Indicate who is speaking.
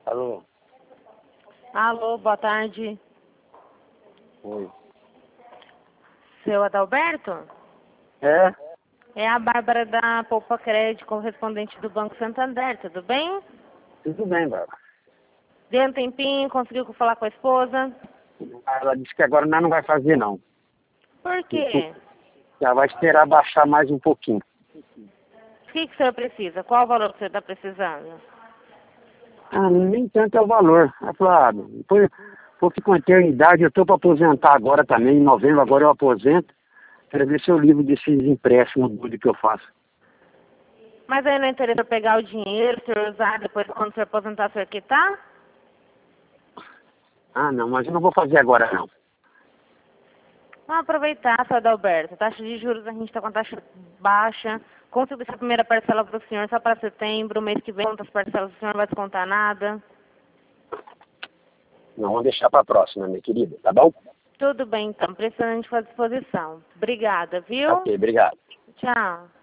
Speaker 1: Alô?
Speaker 2: Alô, boa tarde.
Speaker 1: Oi.
Speaker 2: Seu Adalberto?
Speaker 1: É?
Speaker 2: É a Bárbara da Poupa Crédito, correspondente do Banco Santander, tudo bem?
Speaker 1: Tudo bem, Bárbara.
Speaker 2: Deu um tempinho, conseguiu falar com a esposa?
Speaker 1: Ela disse que agora nós não vai fazer, não.
Speaker 2: Por quê?
Speaker 1: Já vai esperar baixar mais um pouquinho.
Speaker 2: O que o senhor precisa? Qual o valor que o senhor está precisando?
Speaker 1: Ah, nem tanto é o valor. Ela falou, porque com a eternidade eu estou para aposentar agora também. Em novembro agora eu aposento. Quero ver se eu livro desses empréstimos doidos que eu faço.
Speaker 2: Mas aí não interessa pegar o dinheiro, o senhor usar depois quando o senhor aposentar, o senhor quitar?
Speaker 1: Ah, não, mas eu não vou fazer agora, não.
Speaker 2: Vamos aproveitar, seu Adalberto. Taxa de juros, a gente está com a taxa baixa. Consegui essa primeira parcela para o senhor só para setembro. Mês que vem, quantas parcelas o senhor não vai descontar nada?
Speaker 1: Não, vamos deixar para a próxima, minha querida, tá bom?
Speaker 2: Tudo bem, então. Precisando de sua disposição. Obrigada, viu?
Speaker 1: Ok, obrigado.
Speaker 2: Tchau.